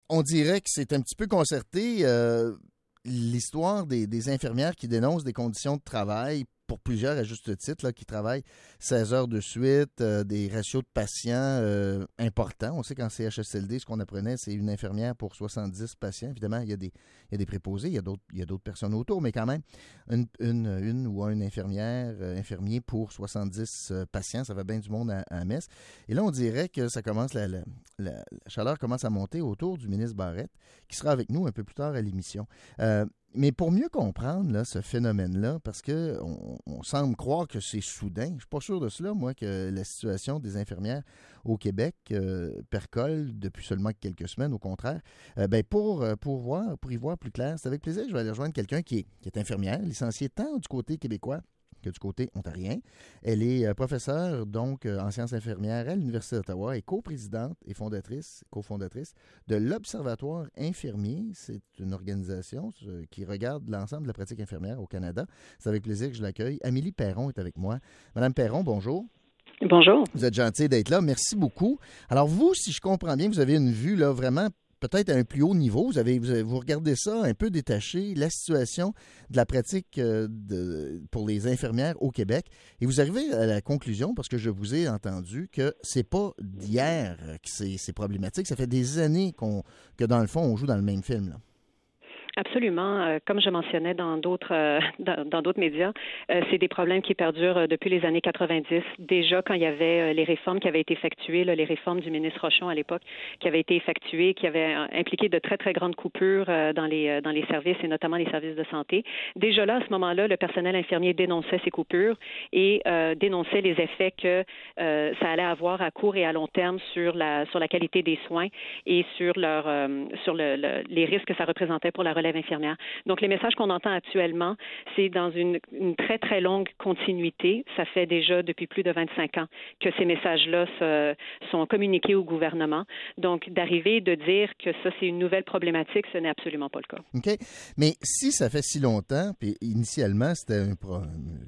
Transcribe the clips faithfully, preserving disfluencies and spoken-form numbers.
on dirait que c'est un petit peu concerté, euh, l'histoire des, des infirmières qui dénoncent des conditions de travail pour plusieurs, à juste titre, là, qui travaillent seize heures de suite, euh, des ratios de patients euh, importants. On sait qu'en C H S L D, ce qu'on apprenait, c'est une infirmière pour soixante-dix patients. Évidemment, il y a des, il y a des préposés, il y a d'autres, il y a d'autres personnes autour, mais quand même, une, une, une ou un infirmière, euh, infirmier pour soixante-dix euh, patients, ça fait bien du monde à, à Metz. Et là, on dirait que ça commence, la, la, la, la chaleur commence à monter autour du ministre Barrette, qui sera avec nous un peu plus tard à l'émission. Euh, Mais pour mieux comprendre là, ce phénomène-là, parce qu'on on semble croire que c'est soudain, je ne suis pas sûr de cela, moi, que la situation des infirmières au Québec euh, percole depuis seulement quelques semaines, au contraire. Euh, ben pour, pour, voir, pour y voir plus clair, c'est avec plaisir que je vais aller rejoindre quelqu'un qui est, qui est infirmière, licenciée tant du côté québécois que du côté ontarien. Elle est euh, professeure, donc, euh, en sciences infirmières à l'Université d'Ottawa et coprésidente et fondatrice, cofondatrice de l'Observatoire infirmier. C'est une organisation euh, qui regarde l'ensemble de la pratique infirmière au Canada. C'est avec plaisir que je l'accueille. Amélie Perron est avec moi. Madame Perron, bonjour. Bonjour. Vous êtes gentille d'être là. Merci beaucoup. Alors, vous, si je comprends bien, vous avez une vue là vraiment peut-être à un plus haut niveau. Vous avez, vous, avez, vous regardez ça un peu détaché, la situation de la pratique euh, de, pour les infirmières au Québec. Et vous arrivez à la conclusion, parce que je vous ai entendu, que c'est pas d'hier que c'est, c'est problématique. Ça fait des années qu'on, que, dans le fond, on joue dans le même film, là. Absolument. Euh, comme je mentionnais dans d'autres euh, dans, dans d'autres médias, euh, c'est des problèmes qui perdurent euh, depuis les années quatre-vingt-dix. Déjà, quand il y avait euh, les réformes qui avaient été effectuées, là, les réformes du ministre Rochon à l'époque, qui avaient été effectuées, qui avaient euh, impliqué de très, très grandes coupures euh, dans les euh, dans les services et notamment les services de santé. Déjà là, à ce moment-là, le personnel infirmier dénonçait ces coupures et euh, dénonçait les effets que euh, ça allait avoir à court et à long terme sur la sur la qualité des soins et sur leur euh, sur le, le, les risques que ça représentait pour la relève infirmière. Donc, les messages qu'on entend actuellement, c'est dans une, une très, très longue continuité. Ça fait déjà depuis plus de vingt-cinq ans que ces messages-là se, sont communiqués au gouvernement. Donc, d'arriver et de dire que ça, c'est une nouvelle problématique, ce n'est absolument pas le cas. OK. Mais si ça fait si longtemps, puis initialement, c'était un pro...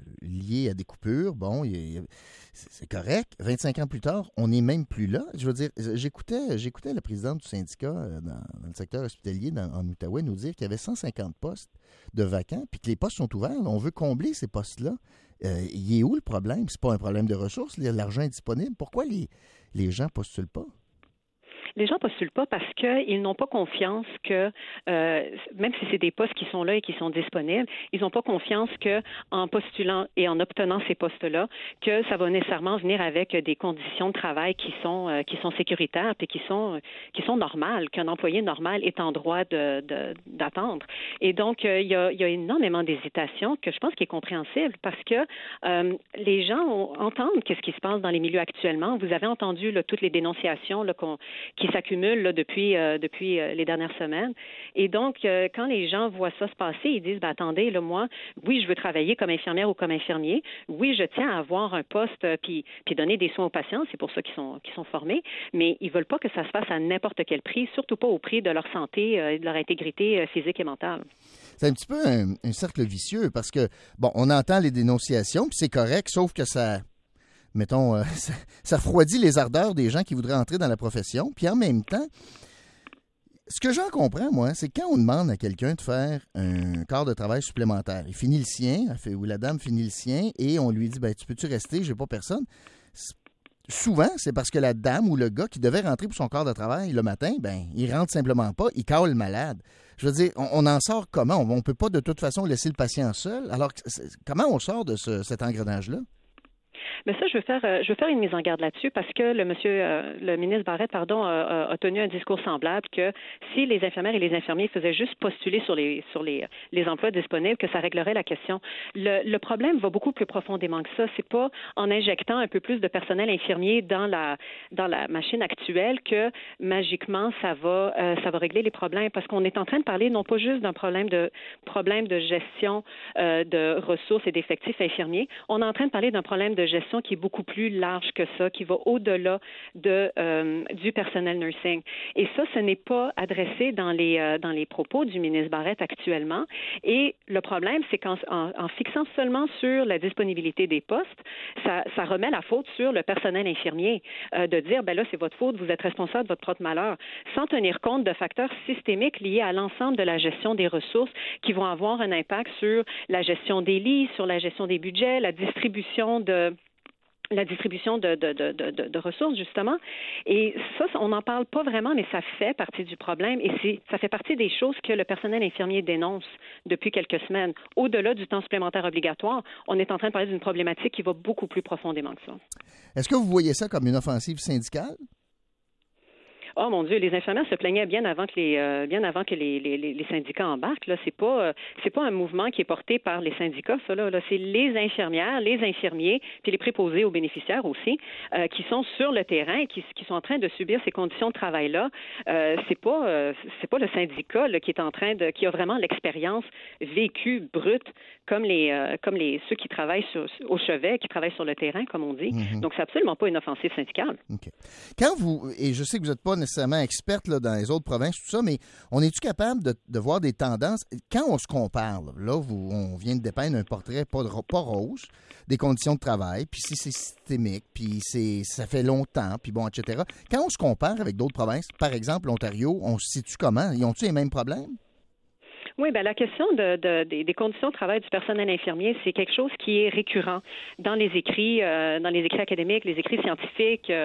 lié à des coupures, bon, il y a... c'est correct. vingt-cinq ans plus tard, on n'est même plus là. Je veux dire, j'écoutais, j'écoutais la présidente du syndicat dans, dans le secteur hospitalier dans, en Outaouais nous dire qu'il y avait cent cinquante postes de vacants, puis que les postes sont ouverts. On veut combler ces postes-là. Euh, il est où le problème? C'est pas un problème de ressources. L'argent est disponible. Pourquoi les, les gens ne postulent pas? Les gens ne postulent pas parce qu'ils n'ont pas confiance que, euh, même si c'est des postes qui sont là et qui sont disponibles, ils n'ont pas confiance qu'en postulant et en obtenant ces postes-là, que ça va nécessairement venir avec des conditions de travail qui sont euh, qui sont sécuritaires et qui sont qui sont normales, qu'un employé normal est en droit de, de, d'attendre. Et donc, euh, il y a, il y a énormément d'hésitation que je pense qui est compréhensible parce que euh, les gens ont, entendent qu'est-ce qui se passe dans les milieux actuellement. Vous avez entendu là, toutes les dénonciations là, qu'on qui s'accumulent là, depuis, euh, depuis euh, les dernières semaines. Et donc, euh, quand les gens voient ça se passer, ils disent, ben, attendez, là, moi, oui, je veux travailler comme infirmière ou comme infirmier. Oui, je tiens à avoir un poste euh, puis, puis donner des soins aux patients. C'est pour ça qu'ils sont, qu'ils sont formés. Mais ils veulent pas que ça se fasse à n'importe quel prix, surtout pas au prix de leur santé euh, et de leur intégrité euh, physique et mentale. C'est un petit peu un, un cercle vicieux parce que, bon, on entend les dénonciations, puis c'est correct, sauf que ça... mettons, euh, ça, ça refroidit les ardeurs des gens qui voudraient entrer dans la profession. Puis en même temps, ce que j'en comprends, moi, c'est quand on demande à quelqu'un de faire un quart de travail supplémentaire, il finit le sien, ou la dame finit le sien, et on lui dit, ben, tu peux-tu rester, j'ai pas personne. Souvent, c'est parce que la dame ou le gars qui devait rentrer pour son quart de travail le matin, ben, il rentre simplement pas, il cale malade. Je veux dire, on, on en sort comment? On ne peut pas de toute façon laisser le patient seul. Alors, comment on sort de ce, cet engrenage-là? Mais ça, je veux faire, je veux faire une mise en garde là-dessus parce que le monsieur, euh, le ministre Barrette, pardon, a, a tenu un discours semblable que si les infirmières et les infirmiers faisaient juste postuler sur les sur les, les emplois disponibles, que ça réglerait la question. Le, le problème va beaucoup plus profondément que ça. C'est pas en injectant un peu plus de personnel infirmier dans la dans la machine actuelle que magiquement ça va euh, ça va régler les problèmes parce qu'on est en train de parler non pas juste d'un problème de problème de gestion euh, de ressources et d'effectifs infirmiers, on est en train de parler d'un problème de gestion discrimination qui est beaucoup plus large que ça, qui va au-delà de, euh, du personnel nursing. Et ça, ce n'est pas adressé dans les, euh, dans les propos du ministre Barrette actuellement. Et le problème, c'est qu'en en, en fixant seulement sur la disponibilité des postes, ça, ça remet la faute sur le personnel infirmier, euh, de dire, ben là, c'est votre faute, vous êtes responsable de votre propre malheur, sans tenir compte de facteurs systémiques liés à l'ensemble de la gestion des ressources qui vont avoir un impact sur la gestion des lits, sur la gestion des budgets, la distribution de la distribution de, de, de, de, de ressources, justement. Et ça, on n'en parle pas vraiment, mais ça fait partie du problème et c'est, ça fait partie des choses que le personnel infirmier dénonce depuis quelques semaines. Au-delà du temps supplémentaire obligatoire, on est en train de parler d'une problématique qui va beaucoup plus profondément que ça. Est-ce que vous voyez ça comme une offensive syndicale? Oh mon Dieu, les infirmières se plaignaient bien avant que les euh, bien avant que les, les, les syndicats embarquent. Là, c'est pas euh, c'est pas un mouvement qui est porté par les syndicats. Ça là, là c'est les infirmières, les infirmiers, puis les préposés aux bénéficiaires aussi, euh, qui sont sur le terrain, et qui, qui sont en train de subir ces conditions de travail là. Euh, c'est pas euh, c'est pas le syndicat là, qui est en train de qui a vraiment l'expérience vécue brute comme les euh, comme les ceux qui travaillent sur, au chevet, qui travaillent sur le terrain, comme on dit. Mm-hmm. Donc c'est absolument pas une offensive syndicale. Okay. Quand vous et je sais que vous n'êtes pas nécessairement experte là, dans les autres provinces, tout ça, mais on est-tu capable de, de voir des tendances? Quand on se compare, là, vous, on vient de dépeindre un portrait pas, pas rose des conditions de travail, puis si c'est systémique, puis c'est, ça fait longtemps, puis bon, et cetera. Quand on se compare avec d'autres provinces, par exemple l'Ontario, on se situe comment? Ils ont-ils les mêmes problèmes? Oui, bien, la question de, de, des, des conditions de travail du personnel infirmier, c'est quelque chose qui est récurrent dans les écrits, euh, dans les écrits académiques, les écrits scientifiques, euh,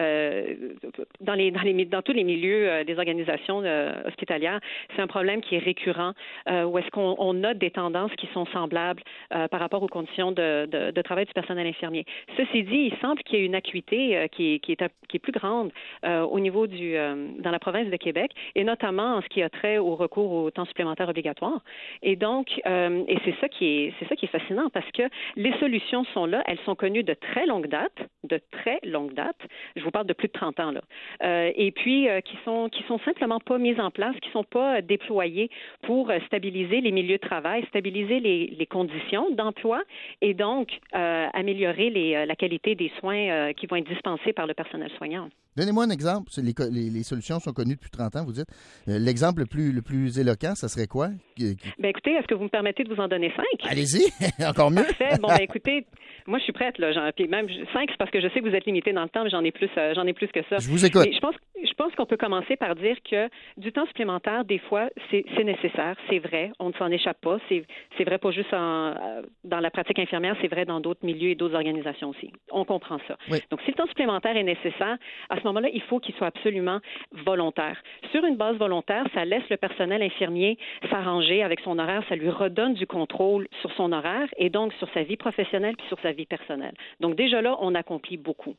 dans, les, dans, les, dans tous les milieux euh, des organisations euh, hospitalières. C'est un problème qui est récurrent, euh, où est-ce qu'on on note des tendances qui sont semblables euh, par rapport aux conditions de, de, de travail du personnel infirmier. Ceci dit, il semble qu'il y ait une acuité euh, qui, est, qui, est, qui est plus grande euh, au niveau du euh, dans la province de Québec, et notamment en ce qui a trait au recours au temps supplémentaire obligatoire. Et donc, euh, et c'est ça qui est, c'est ça qui est fascinant parce que les solutions sont là, elles sont connues de très longue date, de très longue date. Je vous parle de plus de trente ans là. Euh, et puis euh, qui sont, qui sont simplement pas mises en place, qui sont pas déployées pour stabiliser les milieux de travail, stabiliser les, les conditions d'emploi et donc euh, améliorer les, la qualité des soins euh, qui vont être dispensés par le personnel soignant. Donnez-moi un exemple. Les, les, les solutions sont connues depuis trente ans, vous dites. Euh, l'exemple le plus, le plus éloquent, ça serait quoi? Qui... Bien, écoutez, est-ce que vous me permettez de vous en donner cinq? Allez-y, encore mieux. Parfait. Bon, ben, écoutez, moi, je suis prête, là. J'en, puis même cinq, c'est parce que je sais que vous êtes limité dans le temps, mais j'en ai plus, euh, j'en ai plus que ça. Je vous écoute. Mais je pense, je pense qu'on peut commencer par dire que du temps supplémentaire, des fois, c'est, c'est nécessaire, c'est vrai. On ne s'en échappe pas. C'est, c'est vrai pas juste en, euh, dans la pratique infirmière, c'est vrai dans d'autres milieux et d'autres organisations aussi. On comprend ça. Oui. Donc, si le temps supplémentaire est nécessaire, à ce moment-là, il faut qu'il soit absolument volontaire. Sur une base volontaire, ça laisse le personnel infirmier s'arranger avec son horaire, ça lui redonne du contrôle sur son horaire et donc sur sa vie professionnelle puis sur sa vie personnelle. Donc déjà là, on accomplit beaucoup.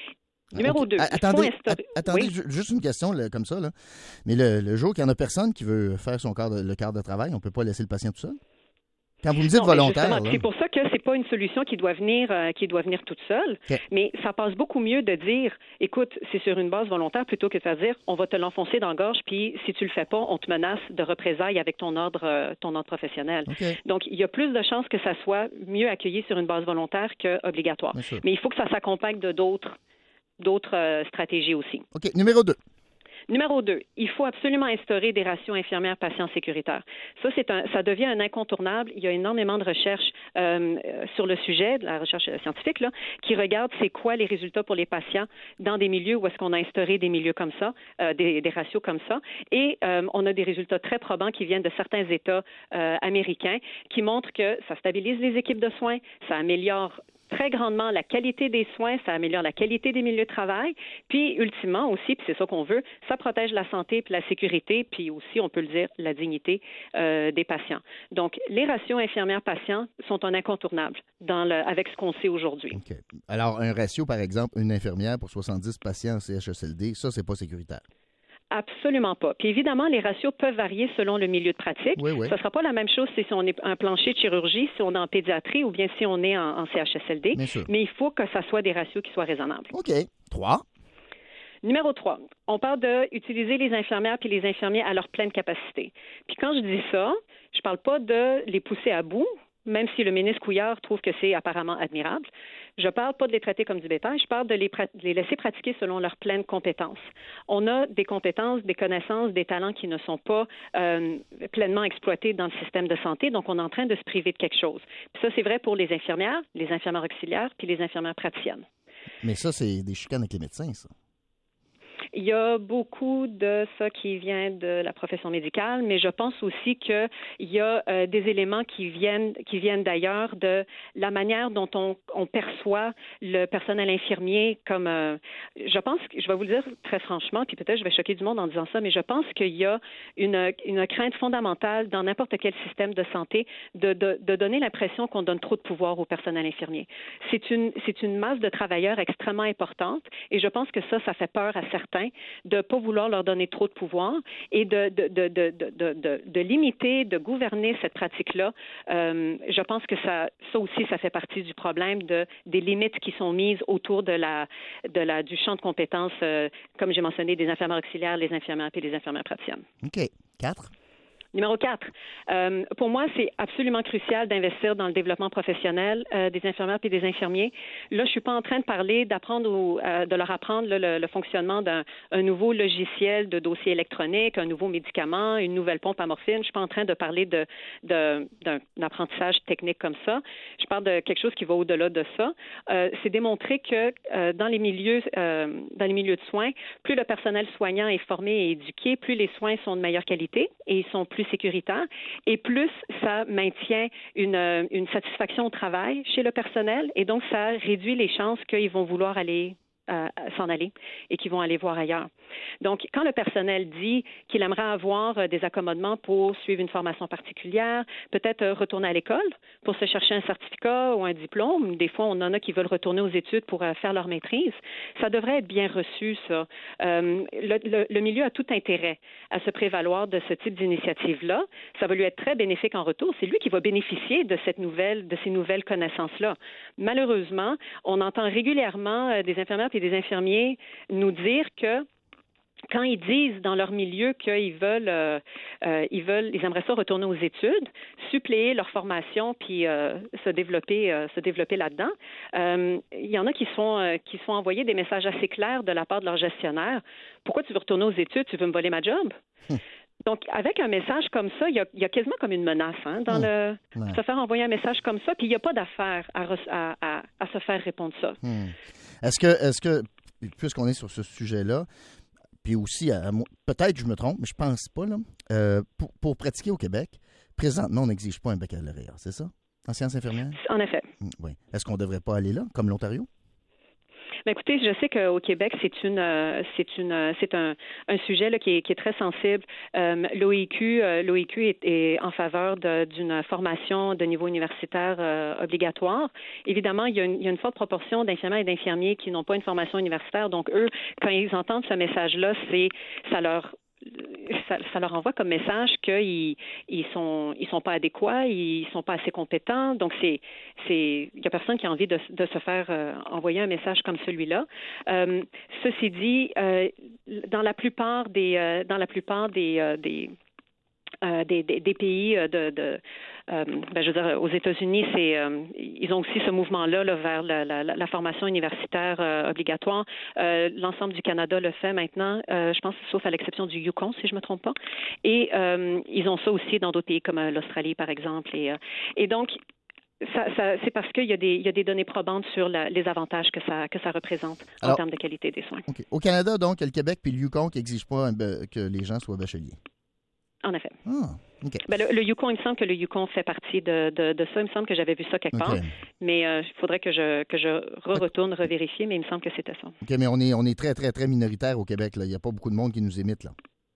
Numéro okay. deux. Attendez, instaurer... attendez oui? juste une question là, comme ça. Là. Mais le, le jour qu'il n'y en a personne qui veut faire son quart de, le quart de travail, on ne peut pas laisser le patient tout seul? Quand vous me dites non, volontaire. C'est pour ça que c'est pas une solution qui doit venir euh, qui doit venir toute seule, okay. Mais ça passe beaucoup mieux de dire, écoute, c'est sur une base volontaire plutôt que de faire dire, on va te l'enfoncer dans la gorge, puis si tu le fais pas, on te menace de représailles avec ton ordre, euh, ton ordre professionnel. Okay. Donc, il y a plus de chances que ça soit mieux accueilli sur une base volontaire qu'obligatoire. Mais il faut que ça s'accompagne de d'autres, d'autres euh, stratégies aussi. OK. Numéro deux. Numéro deux, il faut absolument instaurer des ratios infirmières-patients sécuritaires. Ça, c'est un, ça devient un incontournable. Il y a énormément de recherches euh, sur le sujet, de la recherche scientifique, là, qui regarde c'est quoi les résultats pour les patients dans des milieux où est-ce qu'on a instauré des milieux comme ça, euh, des, des ratios comme ça. Et euh, on a des résultats très probants qui viennent de certains États euh, américains qui montrent que ça stabilise les équipes de soins, ça améliore très grandement la qualité des soins, ça améliore la qualité des milieux de travail, puis ultimement aussi, puis c'est ça qu'on veut, ça protège la santé puis la sécurité, puis aussi, on peut le dire, la dignité euh, des patients. Donc, les ratios infirmières-patients sont un incontournable dans le, avec ce qu'on sait aujourd'hui. Okay. Alors, un ratio, par exemple, une infirmière pour soixante-dix patients en C H S L D, ça, c'est pas sécuritaire. Absolument pas. Puis évidemment, les ratios peuvent varier selon le milieu de pratique. Oui, oui. Ça ne sera pas la même chose si on est un plancher de chirurgie, si on est en pédiatrie ou bien si on est en, en C H S L D. Mais il faut que ça soit des ratios qui soient raisonnables. OK. Trois. Numéro trois, on parle d'utiliser les infirmières puis les infirmiers à leur pleine capacité. Puis quand je dis ça, je parle pas de les pousser à bout. même si le ministre Couillard trouve que c'est apparemment admirable. Je ne parle pas de les traiter comme du bétail, je parle de les, de les laisser pratiquer selon leurs pleines compétences. On a des compétences, des connaissances, des talents qui ne sont pas euh, pleinement exploités dans le système de santé, donc on est en train de se priver de quelque chose. Puis ça, c'est vrai pour les infirmières, les infirmières auxiliaires, puis les infirmières praticiennes. Mais ça, c'est des chicanes avec les médecins, ça. Il y a beaucoup de ça qui vient de la profession médicale, mais je pense aussi qu'il y a euh, des éléments qui viennent qui viennent d'ailleurs de la manière dont on, on perçoit le personnel infirmier comme euh, je pense que je vais vous le dire très franchement, puis peut-être je vais choquer du monde en disant ça, mais je pense qu'il y a une, une crainte fondamentale dans n'importe quel système de santé de, de, de donner l'impression qu'on donne trop de pouvoir au personnel infirmier. C'est une c'est une masse de travailleurs extrêmement importante et je pense que ça, ça fait peur à certains de ne pas vouloir leur donner trop de pouvoir et de, de, de, de, de, de, de limiter, de gouverner cette pratique-là. Euh, je pense que ça, ça aussi, ça fait partie du problème de, des limites qui sont mises autour de la, de la, du champ de compétences, euh, comme j'ai mentionné, des infirmières auxiliaires, les infirmières et les infirmières praticiennes. OK. Quatre. Numéro quatre, euh, pour moi, c'est absolument crucial d'investir dans le développement professionnel euh, des infirmières et des infirmiers. Là, je suis pas en train de parler d'apprendre ou euh, de leur apprendre là, le, le fonctionnement d'un un nouveau logiciel de dossier électronique, un nouveau médicament, une nouvelle pompe à morphine. Je suis pas en train de parler de, de, d'un, d'un apprentissage technique comme ça. Je parle de quelque chose qui va au-delà de ça. Euh, c'est démontré que euh, dans les milieux, euh, dans les milieux de soins, plus le personnel soignant est formé et éduqué, plus les soins sont de meilleure qualité et ils sont plus sécuritaire et plus ça maintient une, une satisfaction au travail chez le personnel et donc ça réduit les chances qu'ils vont vouloir aller euh, s'en aller et qu'ils vont aller voir ailleurs. Donc, quand le personnel dit qu'il aimerait avoir euh, des accommodements pour suivre une formation particulière, peut-être euh, retourner à l'école pour se chercher un certificat ou un diplôme, des fois on en a qui veulent retourner aux études pour euh, faire leur maîtrise, ça devrait être bien reçu, ça. Euh, le, le, le milieu a tout intérêt à se prévaloir de ce type d'initiative-là. Ça va lui être très bénéfique en retour. C'est lui qui va bénéficier de cette nouvelle, de ces nouvelles connaissances-là. Malheureusement, on entend régulièrement euh, des infirmières et des infirmiers nous dire que quand ils disent dans leur milieu qu'ils veulent, euh, euh, ils veulent, ils aimeraient ça retourner aux études, suppléer leur formation puis euh, se développer, euh, se développer là-dedans, euh, il y en a qui sont euh, qui sont envoyés des messages assez clairs de la part de leur gestionnaire. Pourquoi tu veux retourner aux études? Tu veux me voler ma job? Donc, avec un message comme ça, il y a, il y a quasiment comme une menace hein, dans mmh. le ouais. se faire envoyer un message comme ça, puis il n'y a pas d'affaire à, à, à, à se faire répondre ça. Mmh. Est-ce que, est-ce que, puisqu'on est sur ce sujet-là, puis aussi, à, à, peut-être je me trompe, mais je pense pas, là, euh, pour, pour pratiquer au Québec, présentement, on n'exige pas un baccalauréat, c'est ça, en sciences infirmières? En effet. Mmh, oui. Est-ce qu'on ne devrait pas aller là, comme l'Ontario? Bien, écoutez, je sais qu'au Québec, c'est une, c'est une, c'est un, un sujet là, qui, est, qui est très sensible. Euh, L'O I Q, euh, l'O I Q est, est en faveur de, d'une formation de niveau universitaire euh, obligatoire. Évidemment, il y, a une, il y a une forte proportion d'infirmières et d'infirmiers qui n'ont pas une formation universitaire. Donc, eux, quand ils entendent ce message-là, c'est, ça leur Ça, ça leur envoie comme message qu'ils ils sont ils sont pas adéquats, ils sont pas assez compétents. Donc c'est c'est il y a personne qui a envie de, de se faire euh, envoyer un message comme celui-là. Euh, ceci dit, euh, dans la plupart des euh, dans la plupart des euh, des Euh, des, des, des pays de, de euh, ben, je veux dire, aux États-Unis, c'est euh, ils ont aussi ce mouvement-là là, vers la, la, la formation universitaire euh, obligatoire. Euh, l'ensemble du Canada le fait maintenant, euh, je pense, sauf à l'exception du Yukon, si je me trompe pas. Et euh, ils ont ça aussi dans d'autres pays comme euh, l'Australie, par exemple. Et, euh, et donc, Ça, ça, c'est parce qu'il y a des, il y a des données probantes sur la, les avantages que ça, que ça représente en Alors, termes de qualité des soins. Okay. Au Canada, donc, il y a le Québec puis le Yukon qui n'exigent pas un, que les gens soient bacheliers. En effet. Ah, okay. Ben, le, le Yukon, il me semble que le Yukon fait partie de, de, de ça. Il me semble que j'avais vu ça quelque okay. part. Mais il euh, faudrait que je, que je re-retourne, revérifier, mais il me semble que c'était ça. OK, mais on est, on est très, très, très minoritaire au Québec. Là. Il n'y a pas beaucoup de monde qui nous imite. Là.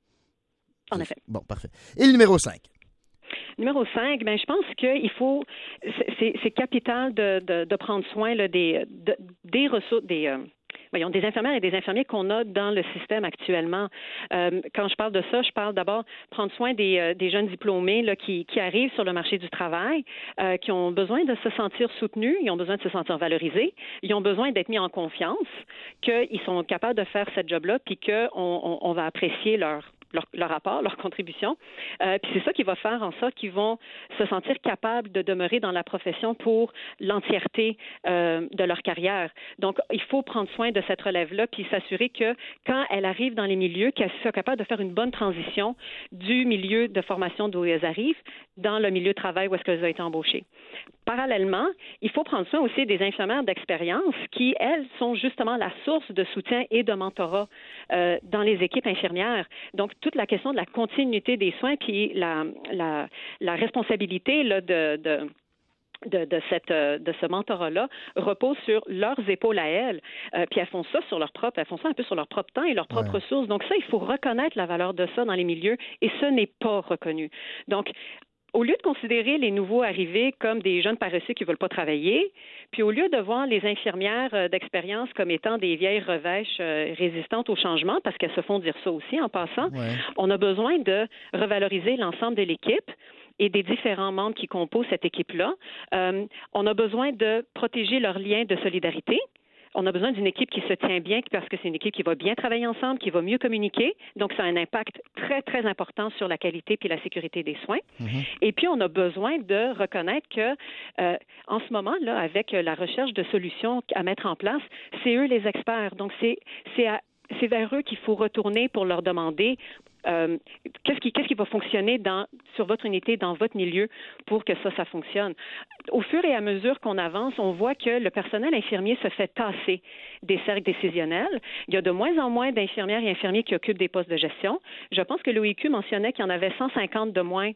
En effet. Bon, parfait. Et le numéro cinq? Numéro cinq, ben, je pense qu'il faut, c'est, c'est capital de, de, de prendre soin là, des, de, des ressources, des... Euh, Voyons, des infirmières et des infirmiers qu'on a dans le système actuellement. Euh, quand je parle de ça, je parle d'abord prendre soin des, euh, des jeunes diplômés là, qui, qui arrivent sur le marché du travail, euh, qui ont besoin de se sentir soutenus, ils ont besoin de se sentir valorisés, ils ont besoin d'être mis en confiance, qu'ils sont capables de faire cette job-là, puis qu'on on, on va apprécier leur leur, leur rapport, leur contribution. Euh, puis c'est ça qui va faire en sorte qu'ils vont se sentir capables de demeurer dans la profession pour l'entièreté euh, de leur carrière. Donc, il faut prendre soin de cette relève-là puis s'assurer que quand elle arrive dans les milieux, qu'elle soit capable de faire une bonne transition du milieu de formation d'où elles arrivent dans le milieu de travail où est-ce qu'elles ont été embauchées. Parallèlement, il faut prendre soin aussi des infirmières d'expérience qui, elles, sont justement la source de soutien et de mentorat euh, dans les équipes infirmières. Donc, toute la question de la continuité des soins puis la, la, la responsabilité là, de, de De, de, cette, de ce mentorat-là repose sur leurs épaules à elles. Euh, puis elles font ça sur leur propre, elles font ça un peu sur leur propre temps et leurs propres Ouais. ressources. Donc ça, il faut reconnaître la valeur de ça dans les milieux et ce n'est pas reconnu. Donc, au lieu de considérer les nouveaux arrivés comme des jeunes paresseux qui ne veulent pas travailler, puis au lieu de voir les infirmières d'expérience comme étant des vieilles revêches euh, résistantes au changement, parce qu'elles se font dire ça aussi en passant, Ouais. on a besoin de revaloriser l'ensemble de l'équipe et des différents membres qui composent cette équipe-là. Euh, on a besoin de protéger leurs liens de solidarité. On a besoin d'une équipe qui se tient bien parce que c'est une équipe qui va bien travailler ensemble, qui va mieux communiquer. Donc, ça a un impact très, très important sur la qualité puis la sécurité des soins. Mm-hmm. Et puis, on a besoin de reconnaître que, euh, en ce moment, là, avec la recherche de solutions à mettre en place, c'est eux les experts. Donc, c'est, c'est, à, c'est vers eux qu'il faut retourner pour leur demander Euh, qu'est-ce qui, qu'est-ce qui va fonctionner dans, sur votre unité, dans votre milieu, pour que ça, ça fonctionne. Au fur et à mesure qu'on avance, on voit que le personnel infirmier se fait tasser des cercles décisionnels. Il y a de moins en moins d'infirmières et infirmiers qui occupent des postes de gestion. Je pense que l'O I Q mentionnait qu'il y en avait cent cinquante de moins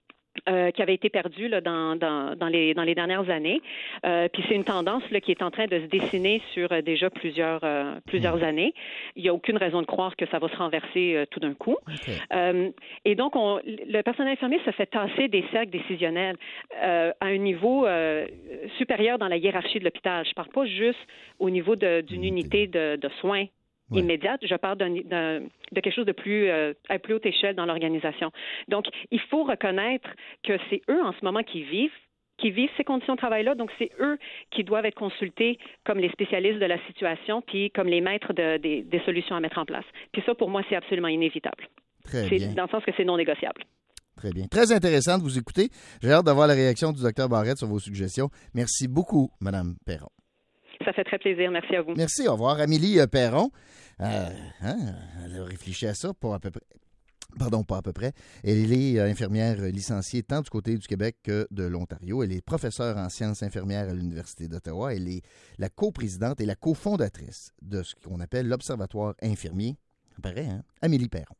Euh, qui avait été perdu là, dans, dans, dans, les, dans les dernières années. Euh, puis c'est une tendance là, qui est en train de se dessiner sur euh, déjà plusieurs, euh, plusieurs mmh. années. Il n'y a aucune raison de croire que ça va se renverser euh, tout d'un coup. Okay. Euh, et donc, on, le personnel infirmier se fait tasser des cercles décisionnels euh, à un niveau euh, supérieur dans la hiérarchie de l'hôpital. Je ne parle pas juste au niveau de, d'une mmh. unité de, de soins Ouais. immédiate, je parle d'un, d'un, de quelque chose de plus euh, à plus haute échelle dans l'organisation. Donc, il faut reconnaître que c'est eux en ce moment qui vivent qui vivent ces conditions de travail-là. Donc, c'est eux qui doivent être consultés comme les spécialistes de la situation puis comme les maîtres de, des, des solutions à mettre en place. Puis ça, pour moi, c'est absolument inévitable. Très c'est bien. Dans le sens que c'est non négociable. Très bien. Très intéressant de vous écouter. J'ai hâte d'avoir la réaction du docteur Barrette sur vos suggestions. Merci beaucoup, Mme Perron. Ça fait très plaisir. Merci à vous. Merci. Au revoir. Amélie Perron. Euh, hein, elle a réfléchi à ça pour à peu près. Pardon, pas à peu près. Elle est infirmière licenciée tant du côté du Québec que de l'Ontario. Elle est professeure en sciences infirmières à l'Université d'Ottawa. Elle est la coprésidente et la cofondatrice de ce qu'on appelle l'Observatoire infirmier. Ça paraît, hein? Amélie Perron.